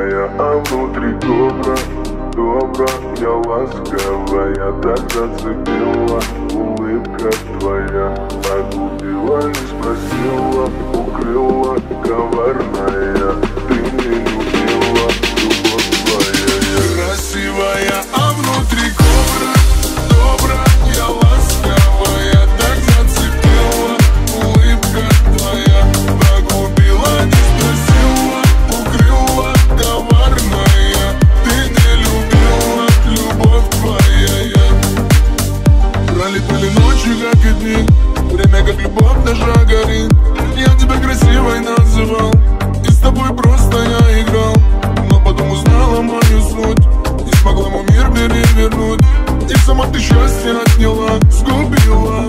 красивая, а внутри добра, добра, я ласковая, так зацепила. Улыбка твоя погубила, не спросила, укрыла, коварная. Ты не любила, любовь твоя. Красивая, а внутри добра, добра, я ласковая, так зацепила. Улыбка твоя погубила, не спросила, укрыла, коварная. Ты не любила, любовь твоя. Пролетали ночи, как и дни, время как любовь наша горит. Я тебя красивой называл, и с тобой просто я играл. Но потом узнала мою суть, не смогла мой мир перевернуть. И сама ты счастье отняла, сгубила.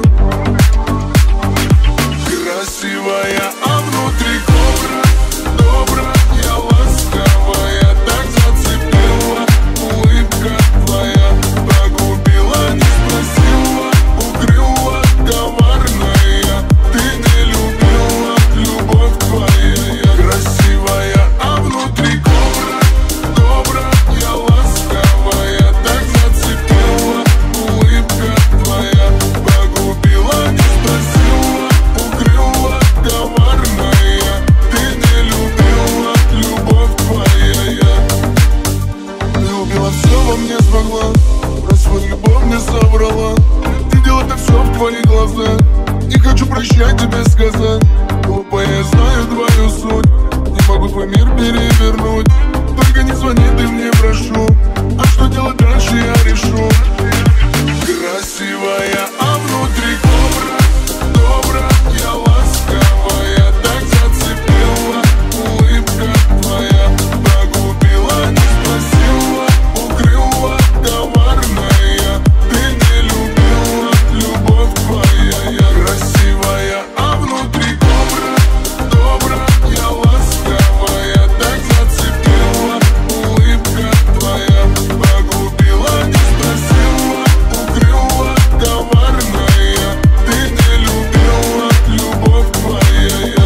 Красивая, а внутри добра, добра, я ласковая, так зацепила. Улыбка твоя погубила, не спросила, укрыла, коварная. Ты не любила, любовь твоя. Красивая, а внутри добра, добра, я ласковая, так зацепила. Улыбка твоя погубила, не спросила, укрыла, коварная. Ты не любила, любовь твоя. Любила, все во мне смогла, про свою любовь не соврала. Видела так все в твоих глазах, не хочу прощать тебе сказать. Глупая, я знаю твою суть, не могу твой мир перевернуть. Только не звони ты мне, прошу, а что делать дальше я решу. Красивая, а внутри добра, добра, я ласковая, так зацепила. Улыбка твоя погубила, не спросила, укрыла, коварная. Ты не любила, любовь твоя. Красивая, а внутри добра, добра, я ласковая, так зацепила. Улыбка твоя погубила, не спросила, укрыла, коварная. Ты не любила, любовь твоя.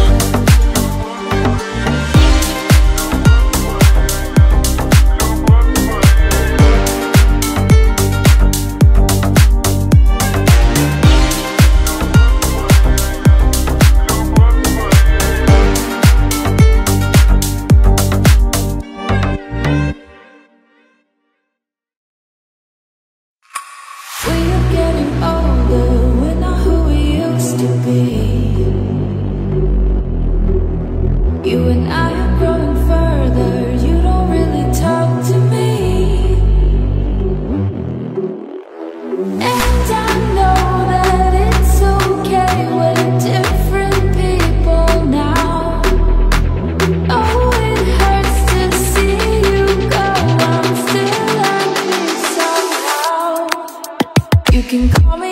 We're getting older, we're not who we used to be. You and I are growing further, you don't really talk to me. And I know that it's okay, we're different people now. Oh, it hurts to see you go, I'm still at peace somehow. You can call me